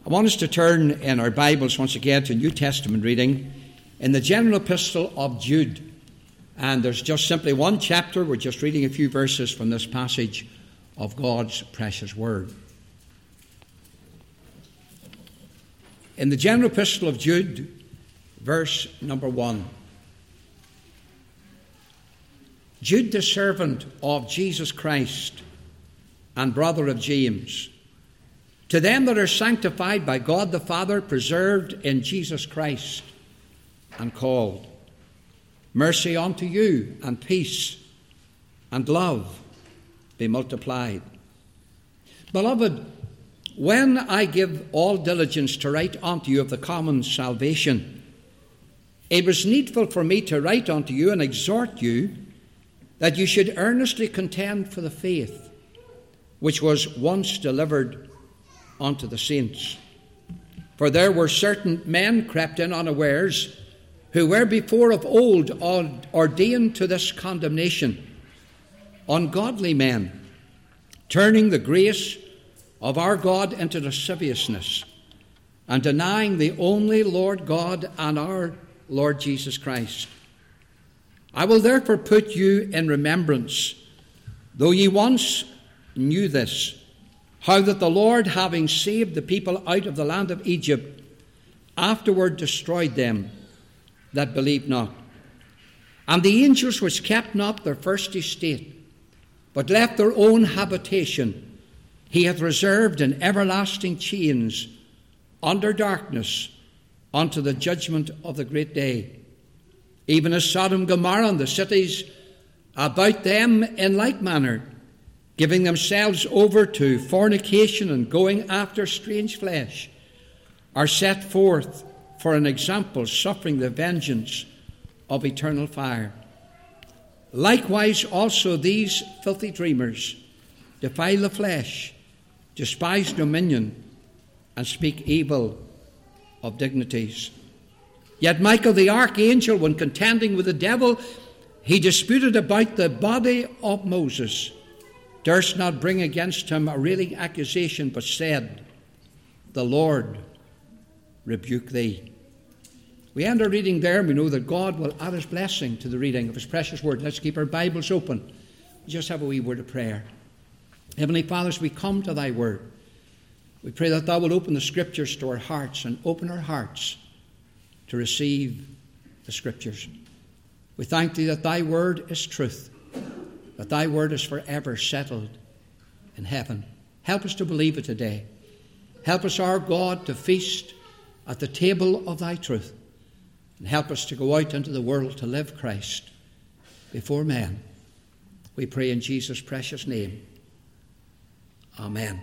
I want us to turn in our Bibles once again to New Testament reading in the general epistle of Jude. And there's just simply one chapter. We're just reading a few verses from this passage of God's precious word. In the general epistle of Jude, verse number 1. Jude, the servant of Jesus Christ and brother of James, to them that are sanctified by God the Father, preserved in Jesus Christ, and called, mercy unto you, and peace, and love be multiplied. Beloved, when I give all diligence to write unto you of the common salvation, it was needful for me to write unto you and exhort you that you should earnestly contend for the faith which was once delivered unto the saints. For there were certain men crept in unawares, who were before of old ordained to this condemnation, ungodly men, turning the grace of our God into lasciviousness, and denying the only Lord God and our Lord Jesus Christ. I will therefore put you in remembrance, though ye once knew this, how that the Lord, having saved the people out of the land of Egypt, afterward destroyed them that believed not. And the angels which kept not their first estate, but left their own habitation, he hath reserved in everlasting chains under darkness unto the judgment of the great day. Even as Sodom and Gomorrah and the cities about them in like manner, giving themselves over to fornication and going after strange flesh, are set forth for an example, suffering the vengeance of eternal fire. Likewise also these filthy dreamers defile the flesh, despise dominion, and speak evil of dignities. Yet Michael the archangel, when contending with the devil, he disputed about the body of Moses, durst not bring against him a railing accusation, but said, the Lord rebuke thee. We end our reading there, and we know that God will add his blessing to the reading of his precious word. Let's keep our Bibles open. We just have a wee word of prayer. Heavenly Father, as we come to thy word, we pray that thou will open the scriptures to our hearts and open our hearts to receive the scriptures. We thank thee that thy word is truth, that thy word is forever settled in heaven. Help us to believe it today. Help us, our God, to feast at the table of thy truth, and help us to go out into the world to live Christ before men. We pray in Jesus' precious name. Amen.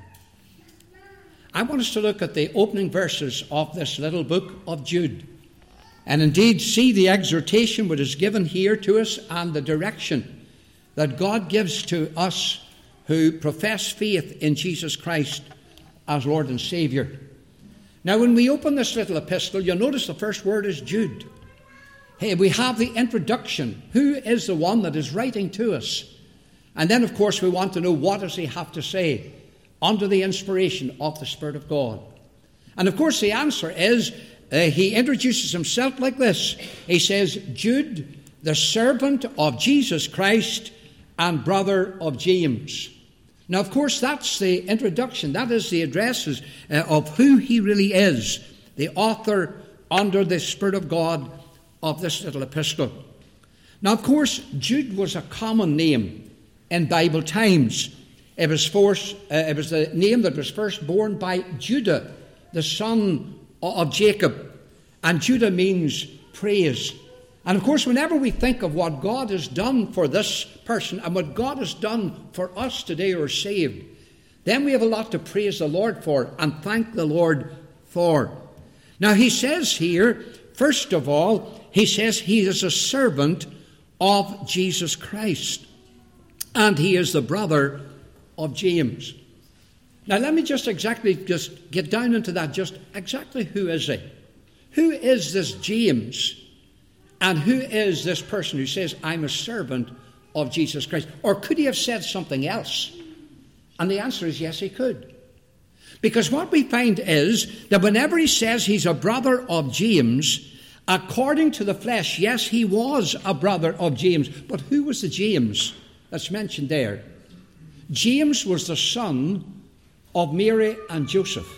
I want us to look at the opening verses of this little book of Jude, and indeed see the exhortation which is given here to us and the direction that God gives to us who profess faith in Jesus Christ as Lord and Saviour. Now, when we open this little epistle, you'll notice the first word is Jude. Hey, we have the introduction. Who is the one that is writing to us? And then, of course, we want to know, what does he have to say under the inspiration of the Spirit of God? And, of course, the answer is, he introduces himself like this. He says, Jude, the servant of Jesus Christ and brother of James. Now, of course, that's the introduction. That is the addresses of who he really is, the author under the Spirit of God of this little epistle. Now, of course, Jude was a common name in Bible times. It was the name that was first borne by Judah, the son of Jacob. And Judah means praise. And of course, whenever we think of what God has done for this person and what God has done for us today who are saved, then we have a lot to praise the Lord for and thank the Lord for. Now, he says here, first of all, he says he is a servant of Jesus Christ, and he is the brother of James. Now, let me just get down into that. Just exactly who is he? Who is this James? And who is this person who says, I'm a servant of Jesus Christ? Or could he have said something else? And the answer is yes, he could. Because what we find is that whenever he says he's a brother of James, according to the flesh, yes, he was a brother of James. But who was the James that's mentioned there? James was the son of Mary and Joseph.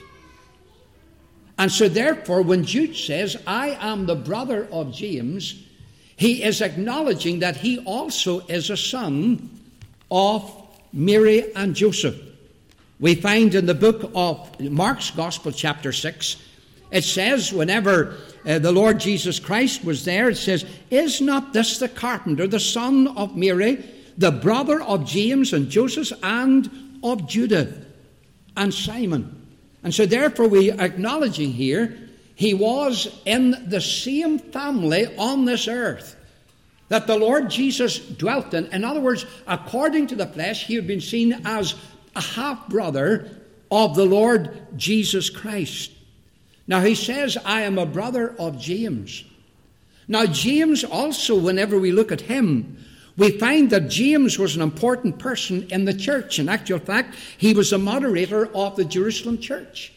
And so therefore, when Jude says, I am the brother of James, he is acknowledging that he also is a son of Mary and Joseph. We find in the book of Mark's Gospel, chapter 6, it says, whenever the Lord Jesus Christ was there, it says, is not this the carpenter, the son of Mary, the brother of James and Joseph and of Judah and Simon? And so therefore we are acknowledging here, he was in the same family on this earth that the Lord Jesus dwelt in. In other words, according to the flesh, he had been seen as a half-brother of the Lord Jesus Christ. Now he says, I am a brother of James. Now James also, whenever we look at him, we find that James was an important person in the church. In actual fact, he was the moderator of the Jerusalem church.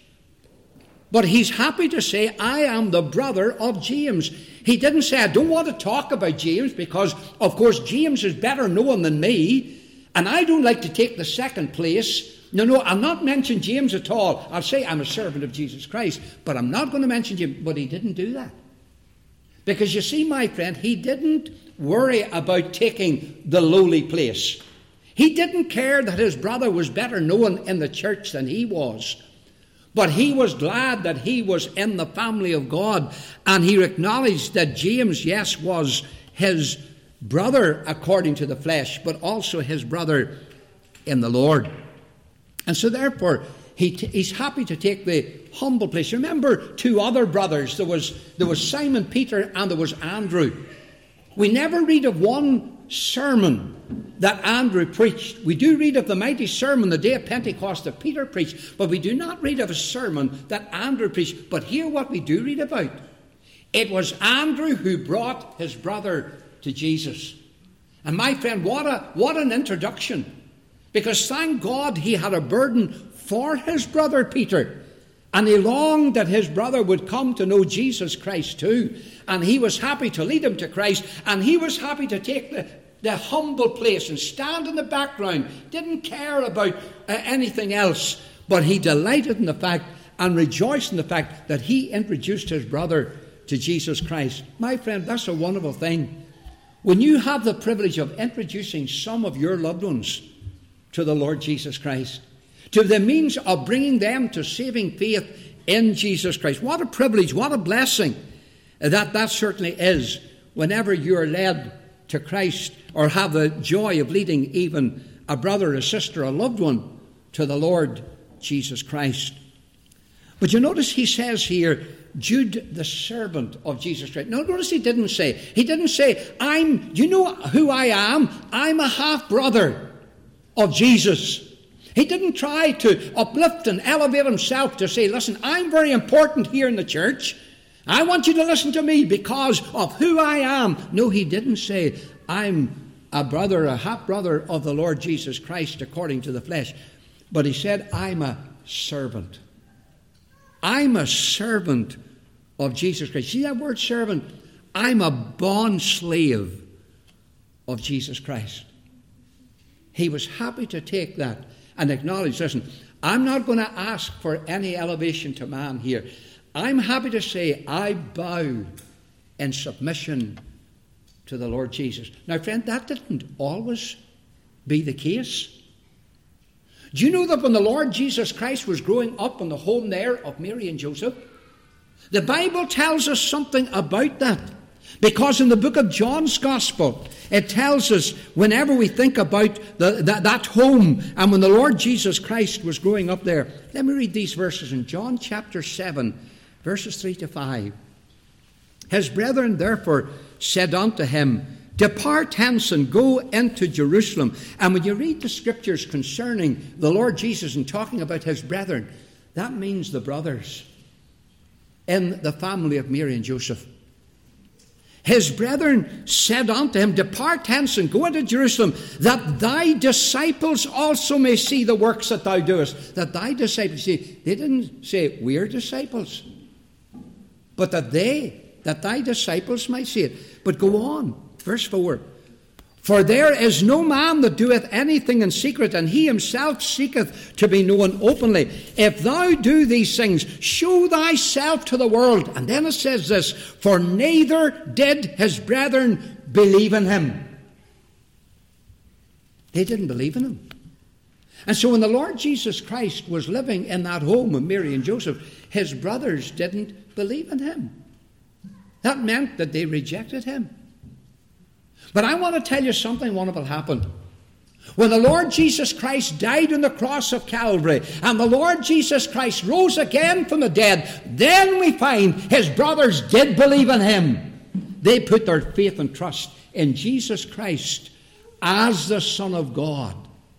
But he's happy to say, I am the brother of James. He didn't say, I don't want to talk about James because, of course, James is better known than me, and I don't like to take the second place. No, I'll not mention James at all. I'll say I'm a servant of Jesus Christ, but I'm not going to mention James. But he didn't do that. Because you see, my friend, he didn't worry about taking the lowly place. He didn't care that his brother was better known in the church than he was. But he was glad that he was in the family of God. And he acknowledged that James, yes, was his brother according to the flesh, but also his brother in the Lord. And so therefore, he's happy to take the humble place. Remember two other brothers. There was Simon Peter and there was Andrew. We never read of one sermon that Andrew preached. We do read of the mighty sermon the day of Pentecost that Peter preached, but we do not read of a sermon that Andrew preached. But here what we do read about. It was Andrew who brought his brother to Jesus. And my friend, what an introduction. Because thank God he had a burden for his brother Peter. And he longed that his brother would come to know Jesus Christ too. And he was happy to lead him to Christ. And he was happy to take the humble place and stand in the background. Didn't care about anything else. But he delighted in the fact and rejoiced in the fact that he introduced his brother to Jesus Christ. My friend, that's a wonderful thing. When you have the privilege of introducing some of your loved ones to the Lord Jesus Christ, to the means of bringing them to saving faith in Jesus Christ. What a privilege, what a blessing that certainly is whenever you're led to Christ or have the joy of leading even a brother, a sister, a loved one to the Lord Jesus Christ. But you notice he says here, Jude, the servant of Jesus Christ. Now notice he didn't say, you know who I am? I'm a half-brother of Jesus. He didn't try to uplift and elevate himself to say, listen, I'm very important here in the church. I want you to listen to me because of who I am. No, he didn't say, I'm a brother, a half-brother of the Lord Jesus Christ according to the flesh. But he said, I'm a servant. I'm a servant of Jesus Christ. See that word servant? I'm a bond slave of Jesus Christ. He was happy to take that and acknowledge, listen, I'm not going to ask for any elevation to man here. I'm happy to say I bow in submission to the Lord Jesus. Now, friend, that didn't always be the case. Do you know that when the Lord Jesus Christ was growing up in the home there of Mary and Joseph, the Bible tells us something about that. Because in the book of John's Gospel, it tells us whenever we think about that home and when the Lord Jesus Christ was growing up there. Let me read these verses in John chapter 7, verses 3 to 5. His brethren therefore said unto him, Depart hence and go into Jerusalem. And when you read the scriptures concerning the Lord Jesus and talking about his brethren, that means the brothers in the family of Mary and Joseph. his brethren said unto him, Depart hence and go into Jerusalem, that thy disciples also may see the works that thou doest. That thy disciples see. They didn't say, we're disciples. But that thy disciples might see it. But go on, verse 4. For there is no man that doeth anything in secret, and he himself seeketh to be known openly. If thou do these things, show thyself to the world. And then it says this, for neither did his brethren believe in him. They didn't believe in him. And so when the Lord Jesus Christ was living in that home with Mary and Joseph, his brothers didn't believe in him. That meant that they rejected him. But I want to tell you something wonderful happened. When the Lord Jesus Christ died on the cross of Calvary, and the Lord Jesus Christ rose again from the dead, then we find his brothers did believe in him. They put their faith and trust in Jesus Christ as the Son of God,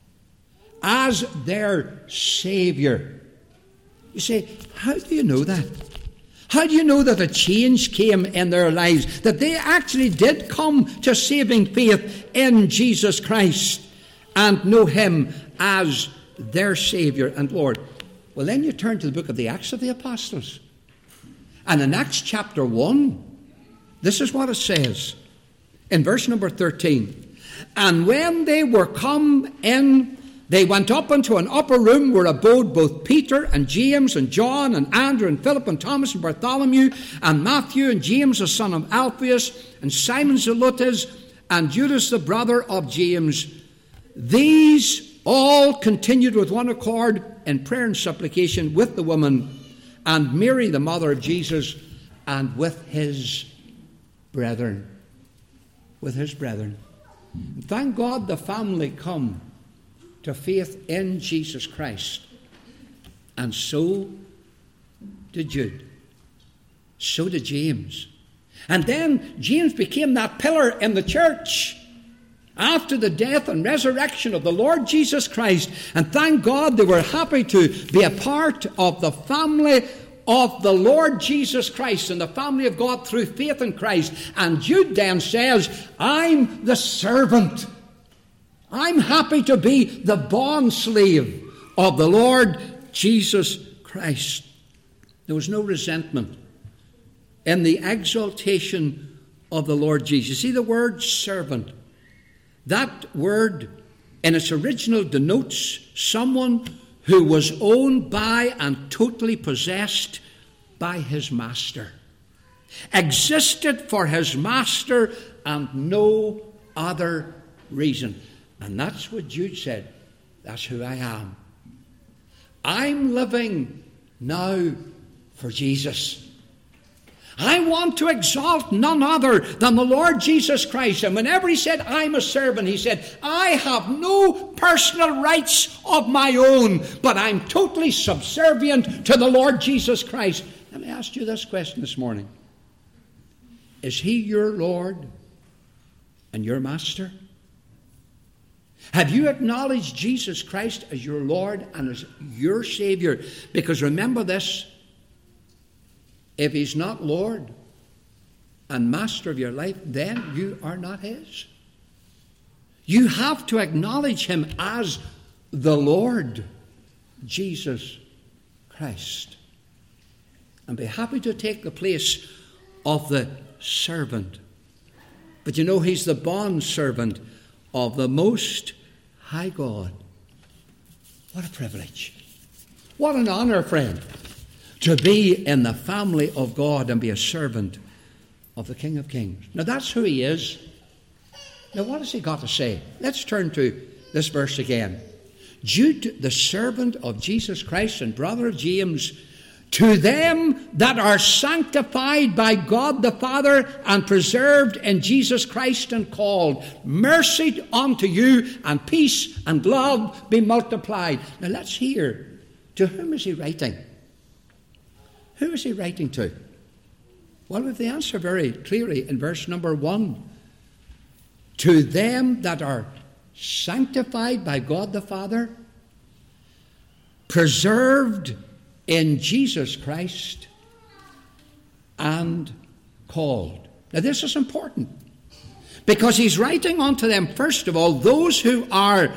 as their Savior. You say, how do you know that? How do you know that a change came in their lives? That they actually did come to saving faith in Jesus Christ and know him as their Saviour and Lord? Well, then you turn to the book of the Acts of the Apostles. And in Acts chapter 1, this is what it says in verse number 13. And when they were come in, they went up into an upper room where abode both Peter and James and John and Andrew and Philip and Thomas and Bartholomew and Matthew and James the son of Alphaeus and Simon Zelotes and Judas the brother of James. These all continued with one accord in prayer and supplication with the woman and Mary the mother of Jesus and with his brethren. With his brethren. Thank God the family come to faith in Jesus Christ. And so did Jude. So did James. And then James became that pillar in the church after the death and resurrection of the Lord Jesus Christ. And thank God they were happy to be a part of the family of the Lord Jesus Christ and the family of God through faith in Christ. And Jude then says, I'm the servant. I'm happy to be the bond slave of the Lord Jesus Christ. There was no resentment in the exaltation of the Lord Jesus. You see the word servant. That word in its original denotes someone who was owned by and totally possessed by his master. Existed for his master and no other reason. And that's what Jude said. That's who I am. I'm living now for Jesus. I want to exalt none other than the Lord Jesus Christ. And whenever he said, I'm a servant, he said, I have no personal rights of my own, but I'm totally subservient to the Lord Jesus Christ. Let me ask you this question this morning. Is he your Lord and your master? Have you acknowledged Jesus Christ as your Lord and as your Savior? Because remember this, if he's not Lord and master of your life, then you are not his. You have to acknowledge him as the Lord Jesus Christ and be happy to take the place of the servant. But you know, he's the bond servant of the Most High God. What a privilege. What an honor, friend, to be in the family of God and be a servant of the King of Kings. Now that's who he is. Now what has he got to say? Let's turn to this verse again. Jude, the servant of Jesus Christ and brother of James, to them that are sanctified by God the Father and preserved in Jesus Christ and called, mercy unto you and peace and love be multiplied. Now let's hear, to whom is he writing? Who is he writing to? Well, we have the answer very clearly in verse number 1. To them that are sanctified by God the Father, preserved in Jesus Christ, and called. Now this is important, because he's writing unto them, first of all, those who are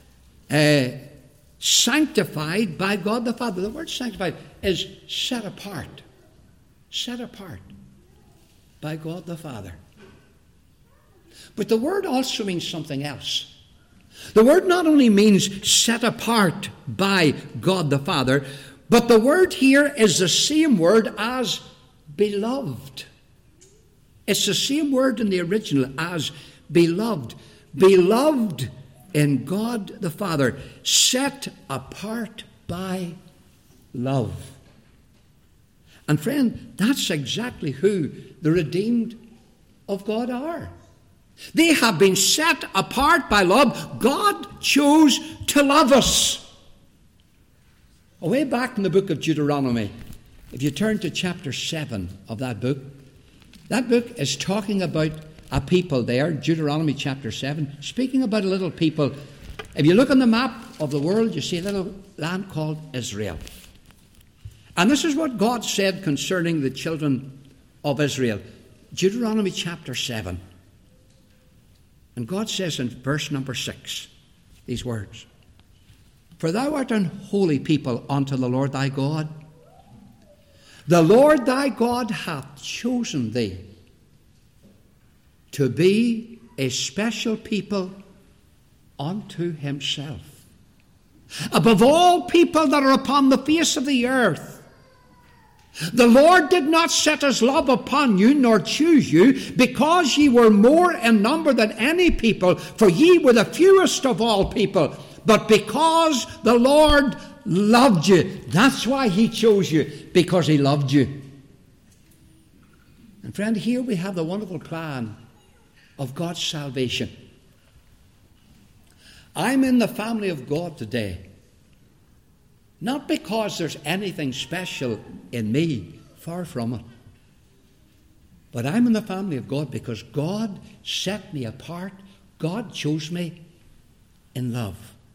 sanctified by God the Father. The word sanctified is set apart. Set apart by God the Father. But the word also means something else. The word not only means set apart by God the Father, but the word here is the same word as beloved. It's the same word in the original as beloved. Beloved in God the Father, set apart by love. And friend, that's exactly who the redeemed of God are. They have been set apart by love. God chose to love us. Way back in the book of Deuteronomy, if you turn to chapter 7 of that book is talking about a people there, Deuteronomy chapter 7, speaking about a little people. If you look on the map of the world, you see a little land called Israel. And this is what God said concerning the children of Israel. Deuteronomy chapter 7. And God says in verse number 6, these words, For thou art an holy people unto the Lord thy God. The Lord thy God hath chosen thee to be a special people unto himself, above all people that are upon the face of the earth. The Lord did not set his love upon you, nor choose you, because ye were more in number than any people, for ye were the fewest of all people, but because the Lord loved you. That's why he chose you, because he loved you. And friend, here we have the wonderful plan of God's salvation. I'm in the family of God today, not because there's anything special in me, far from it. But I'm in the family of God because God set me apart. God chose me in love.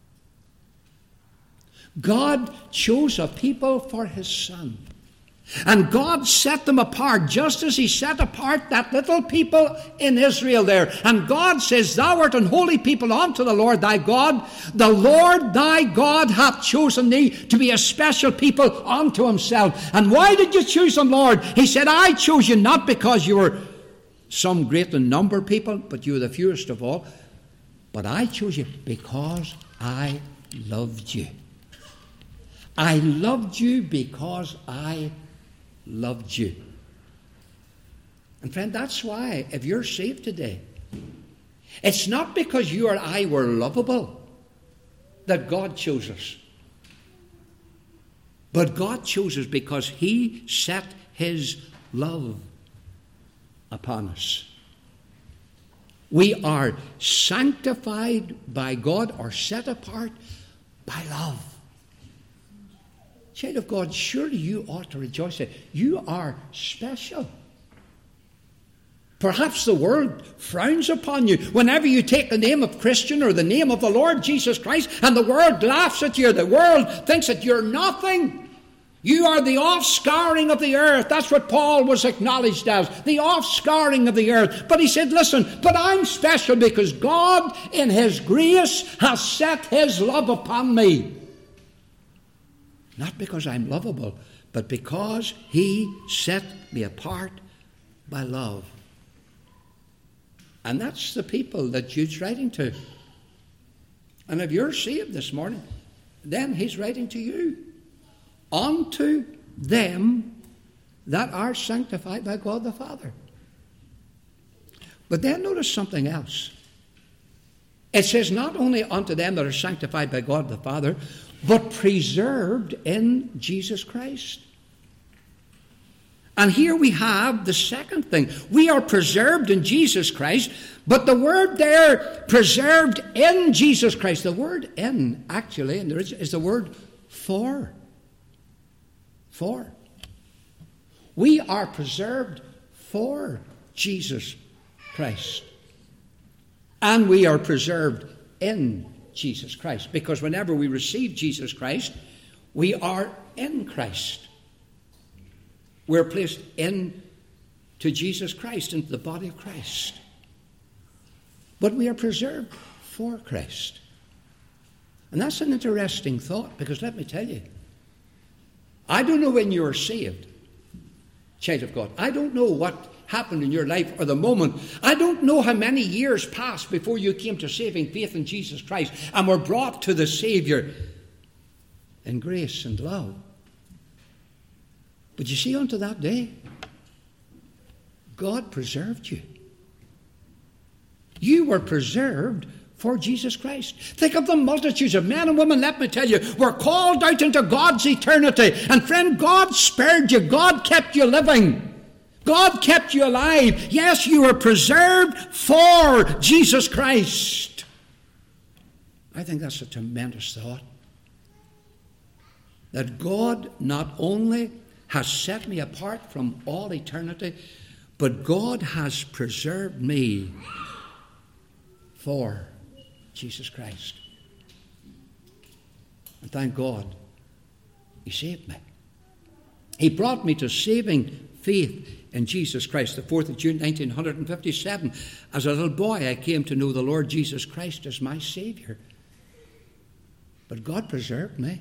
God chose a people for his Son. And God set them apart, just as he set apart that little people in Israel there. And God says, Thou art an holy people unto the Lord thy God. The Lord thy God hath chosen thee to be a special people unto himself. And why did you choose them, Lord? He said, I chose you not because you were some great in number people, but you were the fewest of all. But I chose you because I loved you. I loved you because I loved you. And friend, that's why if you're saved today, it's not because you or I were lovable that God chose us. But God chose us because he set his love upon us. We are sanctified by God, or set apart by love. Child of God, surely you ought to rejoice that you are special. Perhaps the world frowns upon you whenever you take the name of Christian or the name of the Lord Jesus Christ, and the world laughs at you. The world thinks that you're nothing. You are the offscouring of the earth. That's what Paul was acknowledged as, the offscouring of the earth. But he said, listen, but I'm special because God in his grace has set his love upon me. Not because I'm lovable, but because he set me apart by love. And that's the people that Jude's writing to. And if you're saved this morning, then he's writing to you. Unto them that are sanctified by God the Father. But then notice something else. It says not only unto them that are sanctified by God the Father, but preserved in Jesus Christ. And here we have the second thing. We are preserved in Jesus Christ, but the word there, preserved in Jesus Christ, the word in, actually, and there is the word for. For. We are preserved for Jesus Christ. And we are preserved in Jesus Christ. Because whenever we receive Jesus Christ, we are in Christ. We're placed into to Jesus Christ, into the body of Christ. But we are preserved for Christ. And that's an interesting thought, because let me tell you, I don't know when you were saved, child of God. I don't know what happened in your life or the moment. I don't know how many years passed before you came to saving faith in Jesus Christ and were brought to the Saviour in grace and love. But you see, unto that day, God preserved you. You were preserved for Jesus Christ. Think of the multitudes of men and women, let me tell you, were called out into God's eternity. And friend, God spared you. God kept you living. God kept you alive. Yes, you were preserved for Jesus Christ. I think that's a tremendous thought. That God not only has set me apart from all eternity, but God has preserved me for Jesus Christ. And thank God, He saved me. He brought me to saving faith in Jesus Christ. The 4th of June 1957, as a little boy, I came to know the Lord Jesus Christ as my Saviour. But God preserved me.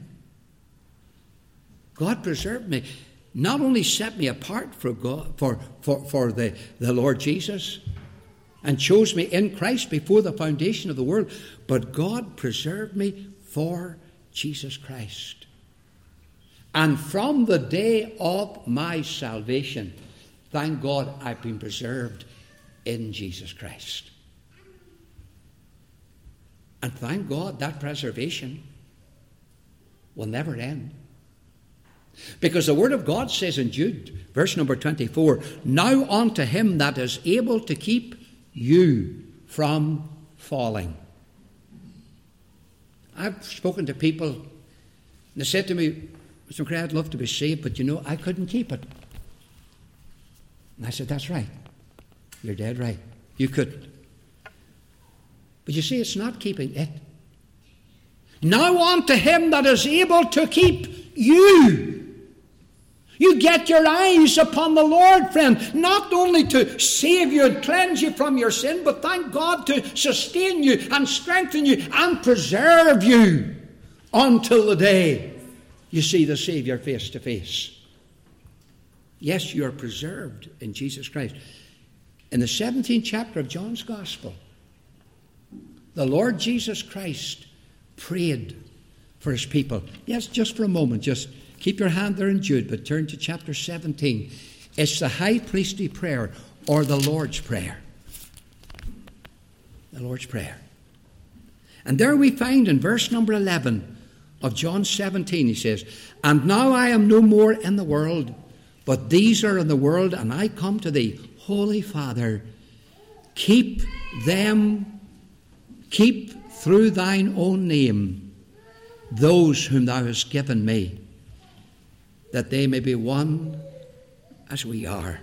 God preserved me. Not only set me apart for God, for the Lord Jesus, and chose me in Christ before the foundation of the world, but God preserved me for Jesus Christ. And from the day of my salvation, thank God, I've been preserved in Jesus Christ. And thank God that preservation will never end. Because the Word of God says in Jude, verse number 24, now unto Him that is able to keep you from falling. I've spoken to people, and they said to me, Mr. McRae, I'd love to be saved, but I couldn't keep it. And I said, that's right. You're dead right. You couldn't. But you see, it's not keeping it. Now unto Him that is able to keep you. You get your eyes upon the Lord, friend, not only to save you and cleanse you from your sin, but thank God to sustain you and strengthen you and preserve you until the day you see the Saviour face to face. Yes, you are preserved in Jesus Christ. In the 17th chapter of John's Gospel, the Lord Jesus Christ prayed for His people. Yes, just for a moment, just keep your hand there in Jude, but turn to chapter 17. It's the high priestly prayer, or the Lord's Prayer. The Lord's Prayer. And there we find in verse number 11 of John 17, he says, and now I am no more in the world, but these are in the world, and I come to thee, Holy Father, keep through thine own name those whom thou hast given me, that they may be one as we are.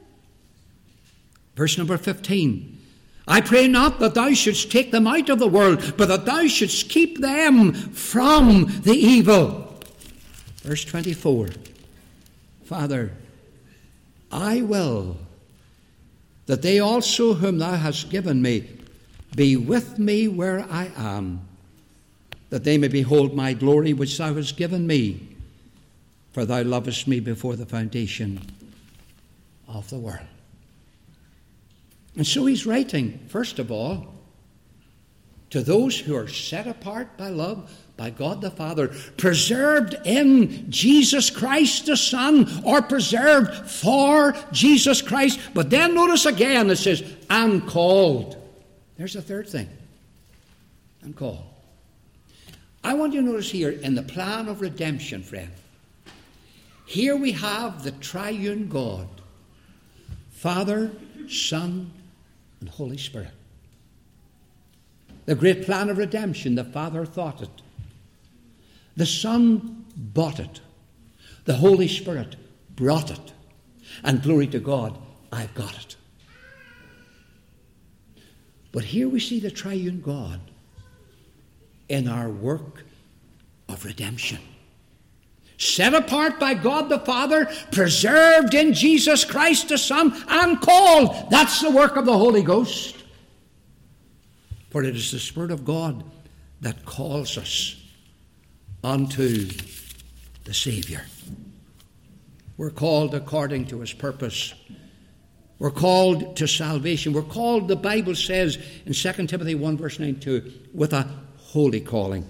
Verse number 15. I pray not that thou shouldst take them out of the world, but that thou shouldst keep them from the evil. Verse 24. Father, I will that they also whom thou hast given me be with me where I am, that they may behold my glory which thou hast given me. For thou lovest me before the foundation of the world. And so he's writing, first of all, to those who are set apart by love, by God the Father, preserved in Jesus Christ the Son, or preserved for Jesus Christ. But then notice again it says, and called. There's the third thing. And called. I want you to notice here in the plan of redemption, friend, here we have the triune God, Father, Son, and Holy Spirit. The great plan of redemption, the Father thought it. The Son bought it. The Holy Spirit brought it. And glory to God, I've got it. But here we see the triune God in our work of redemption. set apart by God the Father, preserved in Jesus Christ the Son, and called. That's the work of the Holy Ghost. For it is the Spirit of God that calls us unto the Saviour. We're called according to his purpose. We're called to salvation. We're called, the Bible says in 2 Timothy 1 verse 9 2, with a holy calling.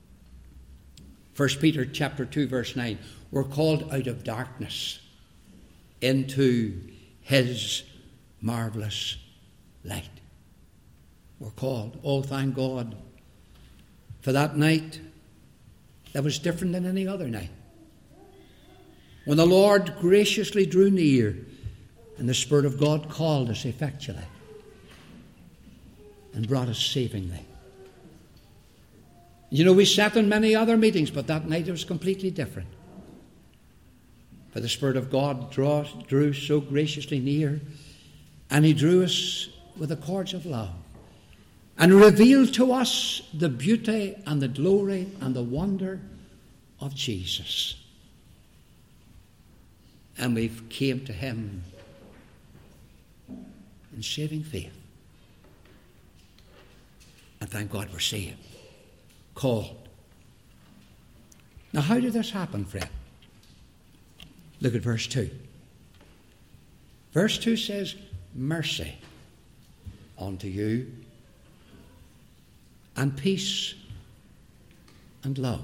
1 Peter chapter 2 verse 9, we're called out of darkness into his marvellous light. We're called. Oh, thank God for that night that was different than any other night. When the Lord graciously drew near and the Spirit of God called us effectually and brought us savingly. You know, we sat in many other meetings, but that night it was completely different. For the Spirit of God drew so graciously near, and he drew us with the cords of love and revealed to us the beauty and the glory and the wonder of Jesus. And we came to him in saving faith. And thank God we're saved. Called. Now, how did this happen, friend? Look at verse 2. Verse 2 says, mercy unto you, and peace and love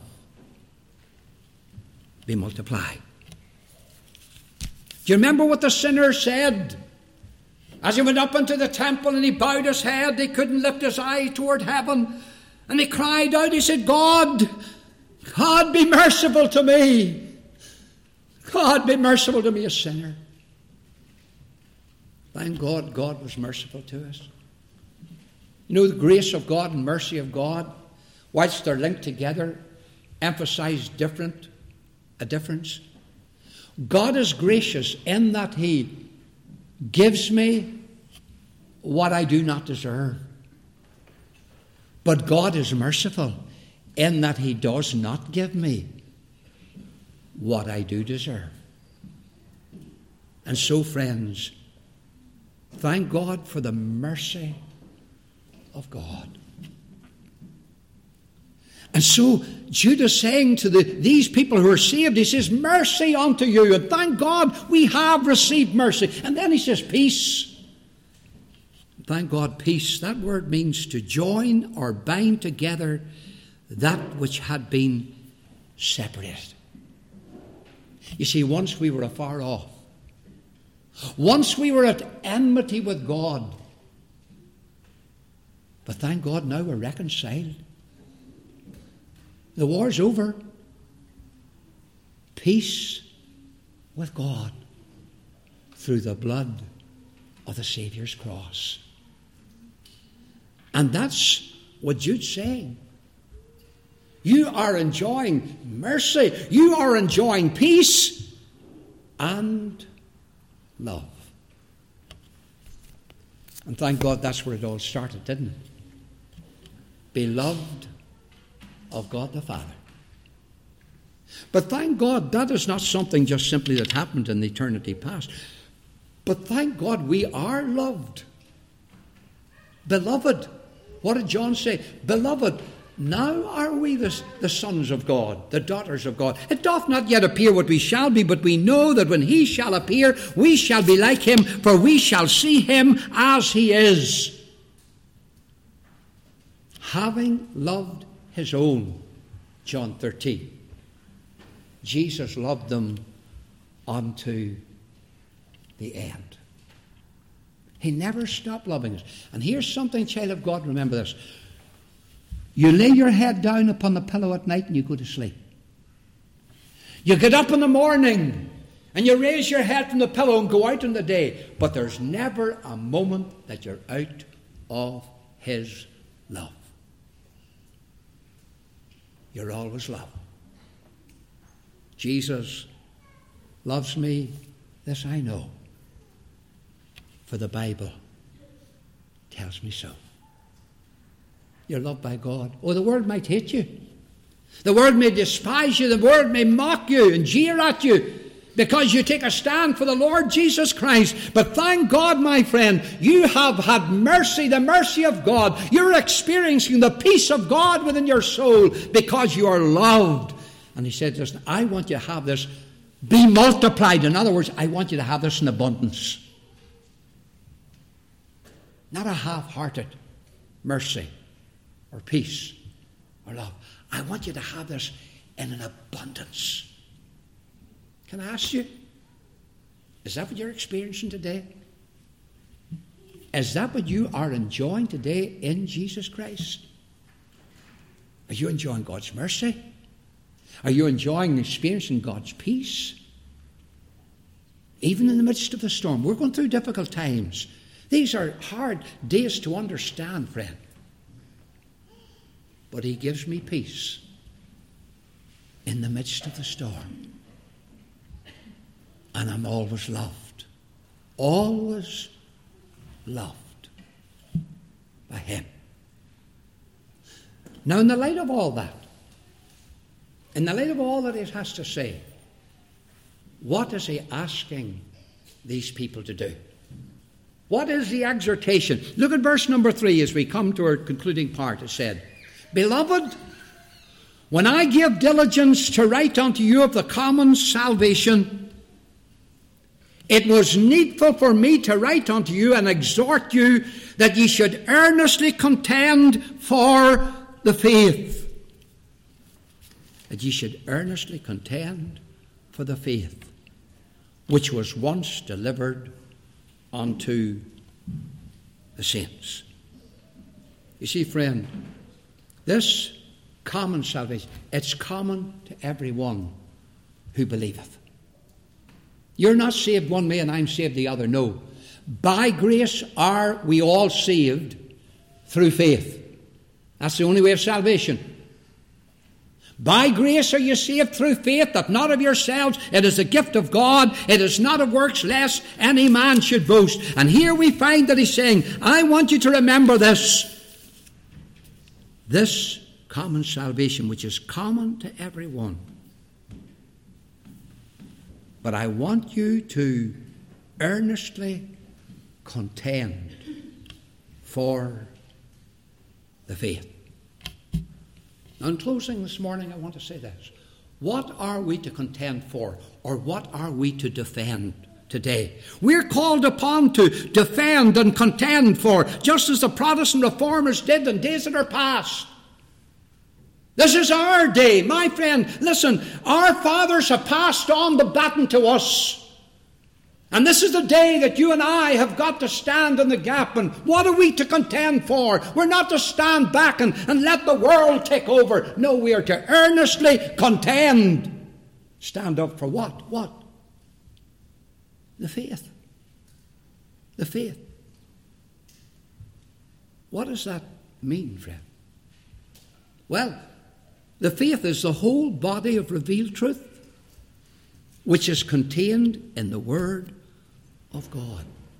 be multiplied. Do you remember what the sinner said? As he went up into the temple and he bowed his head, he couldn't lift his eye toward heaven. And he cried out, he said, God, be merciful to me. God, be merciful to me, a sinner. Thank God, God was merciful to us. You know, the grace of God and mercy of God, whilst they're linked together, emphasize a difference. God is gracious in that he gives me what I do not deserve. But God is merciful in that he does not give me what I do deserve. And so, friends, thank God for the mercy of God. And so Jude is saying to these people who are saved, he says, mercy unto you. And thank God we have received mercy. And then he says, peace. Thank God, peace. That word means to join or bind together that which had been separated. You see, once we were afar off. Once we were at enmity with God. But thank God now we're reconciled. The war's over. Peace with God through the blood of the Saviour's cross. And that's what Jude's saying. You are enjoying mercy. You are enjoying peace and love. And thank God that's where it all started, didn't it? Beloved of God the Father. But thank God that is not something just simply that happened in the eternity past. But thank God we are loved. Beloved. What did John say? Beloved, now are we the sons of God, the daughters of God. It doth not yet appear what we shall be, but we know that when he shall appear, we shall be like him, for we shall see him as he is. Having loved his own, John 13, Jesus loved them unto the end. He never stopped loving us. And here's something, child of God, remember this. You lay your head down upon the pillow at night and you go to sleep. You get up in the morning and you raise your head from the pillow and go out in the day. But there's never a moment that you're out of his love. You're always loved. Jesus loves me, this I know. For the Bible tells me so. You're loved by God. Oh, the world might hate you. The world may despise you, the world may mock you and jeer at you because you take a stand for the Lord Jesus Christ. But thank God, my friend, you have had mercy, the mercy of God. You're experiencing the peace of God within your soul because you are loved. And he said, listen, I want you to have this be multiplied. In other words, I want you to have this in abundance. Not a half-hearted mercy or peace or love. I want you to have this in an abundance. Can I ask you, is that what you're experiencing today? Is that what you are enjoying today in Jesus Christ? Are you enjoying God's mercy? Are you enjoying and experiencing God's peace? Even in the midst of the storm. We're going through difficult times. These are hard days to understand, friend. But he gives me peace in the midst of the storm. And I'm always loved. Always loved by him. Now, in the light of all that, in the light of all that it has to say, what is he asking these people to do? What is the exhortation? Look at verse number 3 as we come to our concluding part. It said, Beloved, when I give diligence to write unto you of the common salvation, it was needful for me to write unto you and exhort you that ye should earnestly contend for the faith. That ye should earnestly contend for the faith which was once delivered unto the saints. You see, friend, this common salvation, it's common to everyone who believeth. You're not saved one way and I'm saved the other. No. By grace are we all saved through faith. That's the only way of salvation. By grace are you saved through faith, that not of yourselves. It is a gift of God. It is not of works, lest any man should boast. And here we find that he's saying, I want you to remember this. This common salvation, which is common to everyone. But I want you to earnestly contend for the faith. Now, in closing this morning, I want to say this. What are we to contend for, or what are we to defend today? We're called upon to defend and contend for, just as the Protestant reformers did in days that are past. This is our day, my friend. Listen, our fathers have passed on the baton to us. And this is the day that you and I have got to stand in the gap. And what are we to contend for? We're not to stand back and let the world take over. No, we are to earnestly contend. Stand up for what? What? The faith. The faith. What does that mean, friend? Well, the faith is the whole body of revealed truth, which is contained in the Word of God.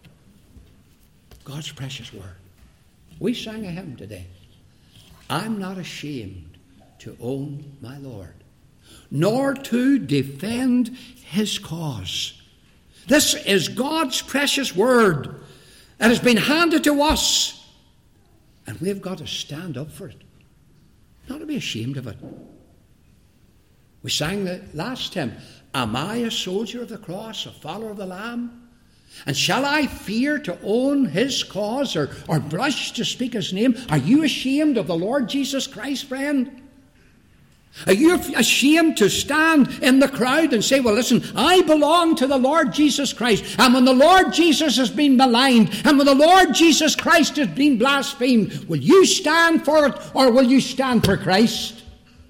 God's precious Word. We sang a hymn today. I'm not ashamed to own my Lord, nor to defend his cause. This is God's precious Word that has been handed to us, and we've got to stand up for it, not to be ashamed of it. We sang the last hymn, Am I a soldier of the cross, a follower of the Lamb? And shall I fear to own his cause or blush to speak his name? Are you ashamed of the Lord Jesus Christ, friend? Are you ashamed to stand in the crowd and say, well, listen, I belong to the Lord Jesus Christ. And when the Lord Jesus has been maligned, and when the Lord Jesus Christ has been blasphemed, will you stand for it, or will you stand for Christ?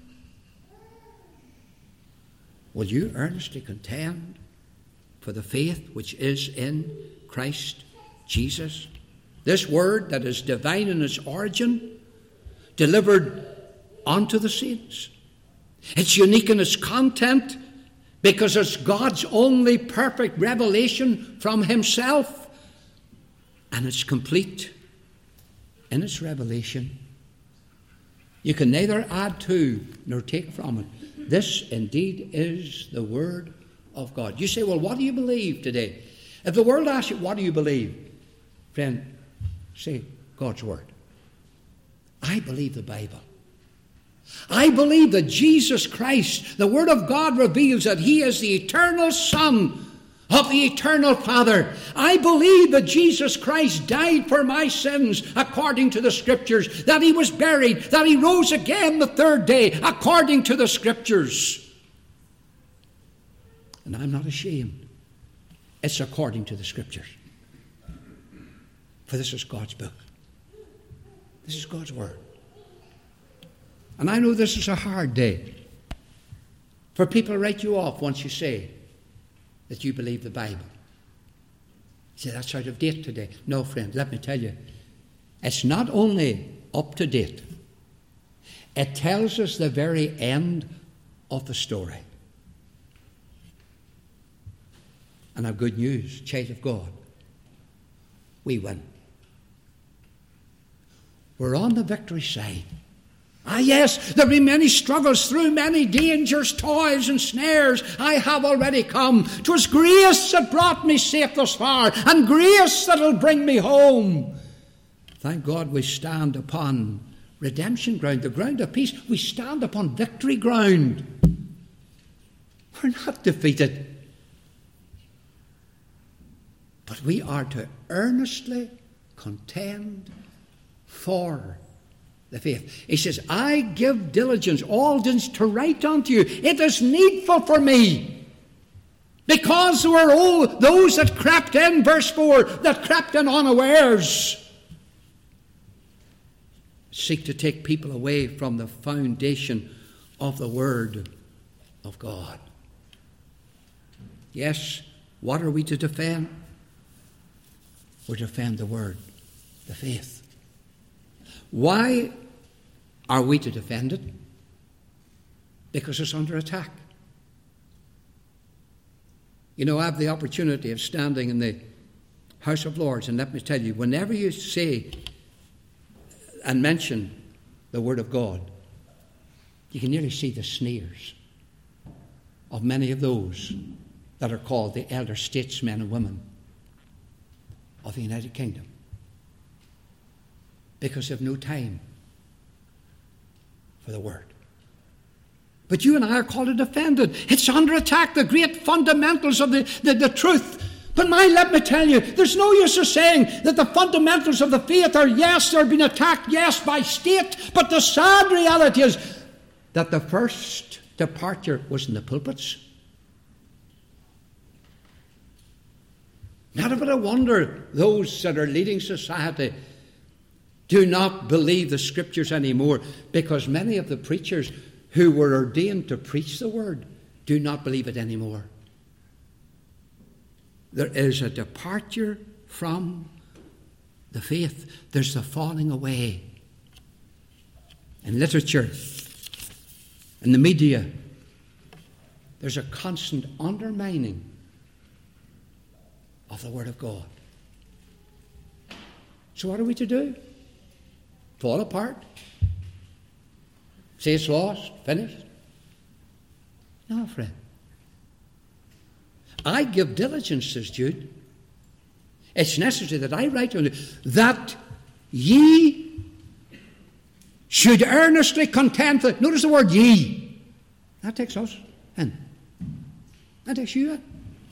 Will you earnestly contend for the faith which is in Christ Jesus? This word that is divine in its origin, delivered unto the saints. It's unique in its content because it's God's only perfect revelation from himself. And it's complete in its revelation. You can neither add to nor take from it. This indeed is the Word of God. You say, well, what do you believe today? If the world asks you, what do you believe? Friend, say God's Word. I believe the Bible. I believe that Jesus Christ, the Word of God, reveals that He is the eternal Son of the eternal Father. I believe that Jesus Christ died for my sins according to the Scriptures, that He was buried, that He rose again the third day according to the Scriptures. And I'm not ashamed. It's according to the Scriptures. For this is God's book. This is God's Word. And I know this is a hard day for people to write you off once you say that you believe the Bible. You say, that's out of date today. No, friend, let me tell you, it's not only up to date, it tells us the very end of the story. And I've good news, child of God. We win. We're on the victory side. Ah, yes, there be many struggles through many dangers, toils and snares. I have already come. 'Twas grace that brought me safe thus far, and grace that'll bring me home. Thank God we stand upon redemption ground, the ground of peace. We stand upon victory ground. We're not defeated. But we are to earnestly contend for the faith. He says, I give diligence, all diligence to write unto you. It is needful for me. Because there were all those that crept in, verse 4, that crept in unawares. Seek to take people away from the foundation of the Word of God. Yes, what are we to defend? We're to defend the Word, the faith. Why are we to defend it? Because it's under attack. You know, I have the opportunity of standing in the House of Lords, and let me tell you, whenever you say and mention the Word of God, you can nearly see the sneers of many of those that are called the elder statesmen and women of the United Kingdom, because they have no time for the Word. But you and I are called to defend it. It's under attack, the great fundamentals of the truth. But let me tell you, there's no use of saying that the fundamentals of the faith are, yes, they're being attacked, yes, by state, but the sad reality is that the first departure was in the pulpits. Not a bit of wonder those that are leading society do not believe the Scriptures anymore, because many of the preachers who were ordained to preach the Word do not believe it anymore. There is a departure from the faith. There's the falling away. In literature, in the media, there's a constant undermining of the Word of God. So what are we to do? Fall apart? Say it's lost? Finished? No, friend. I give diligence, says Jude. It's necessary that I write unto you, that ye should earnestly contend for. Notice the word ye. That takes us in. That takes you in.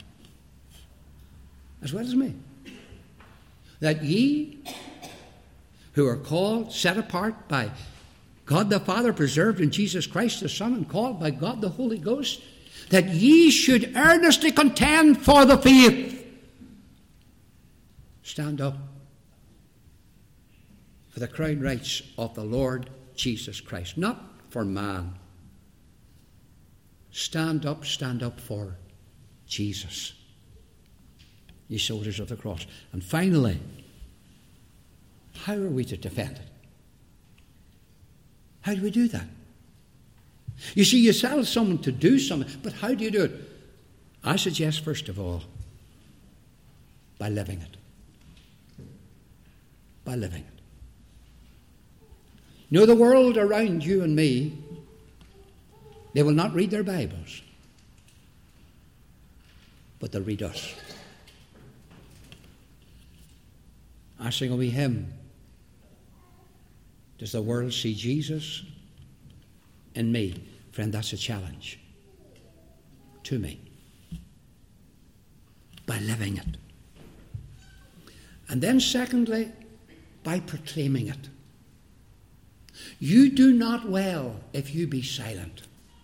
As well as me. That ye who are called, set apart by God the Father, preserved in Jesus Christ the Son, and called by God the Holy Ghost, that ye should earnestly contend for the faith. Stand up for the crown rights of the Lord Jesus Christ, not for man. Stand up for Jesus, ye soldiers of the cross. And finally, how are we to defend it? How do we do that? You see, you tell someone to do something, but how do you do it? I suggest, first of all, by living it. By living it. You know, the world around you and me, they will not read their Bibles, but they'll read us. I sing a wee hymn. Does the world see Jesus in me? Friend, that's a challenge to me. By living it. And then secondly, by proclaiming it. You do not well if you be silent.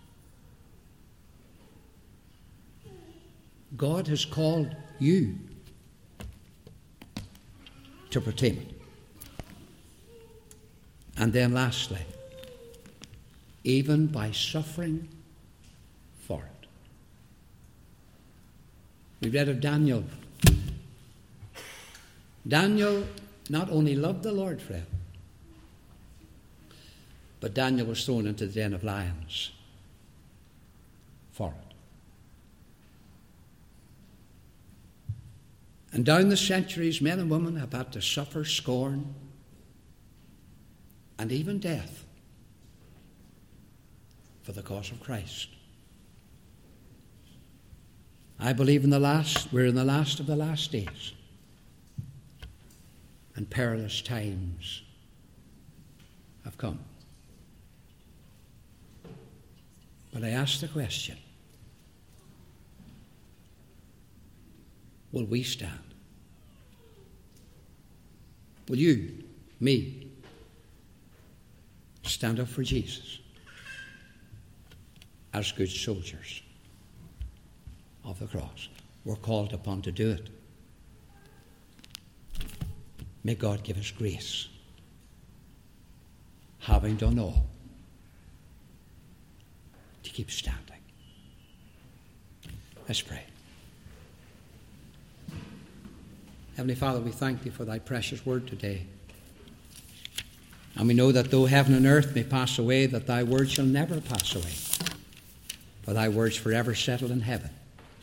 God has called you to proclaim it. And then lastly, even by suffering for it. We read of Daniel. Daniel not only loved the Lord, friend, but Daniel was thrown into the den of lions for it. And down the centuries, men and women have had to suffer scorn and even death for the cause of Christ. I believe we're in the last of the last days, and perilous times have come. But I ask the question, will we stand? Will you, me, stand up for Jesus as good soldiers of the cross? We're called upon to do it. May God give us grace, having done all, to keep standing. Let's pray. Heavenly Father, we thank Thee for Thy precious word today. And we know that though heaven and earth may pass away, that Thy word shall never pass away. For Thy word's forever settled in heaven.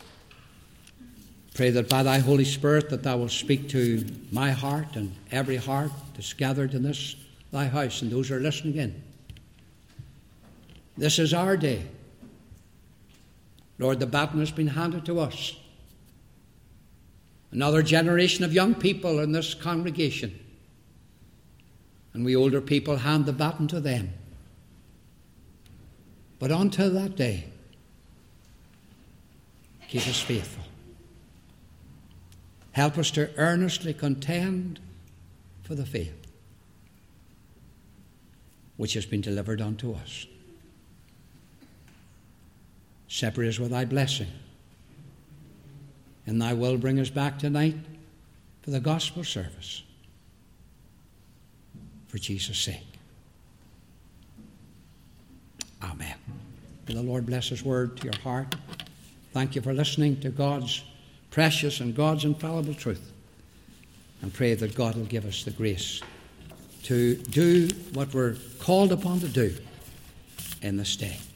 Pray that by Thy Holy Spirit that Thou wilt speak to my heart and every heart that's gathered in this Thy house and those who are listening in. This is our day. Lord, the baton has been handed to us. Another generation of young people in this congregation. And we older people hand the baton to them. But until that day, keep us faithful. Help us to earnestly contend for the faith which has been delivered unto us. Separate us with Thy blessing. And Thy will bring us back tonight for the gospel service. For Jesus' sake. Amen. May the Lord bless His word to your heart. Thank you for listening to God's precious and God's infallible truth. And pray that God will give us the grace to do what we're called upon to do in this day.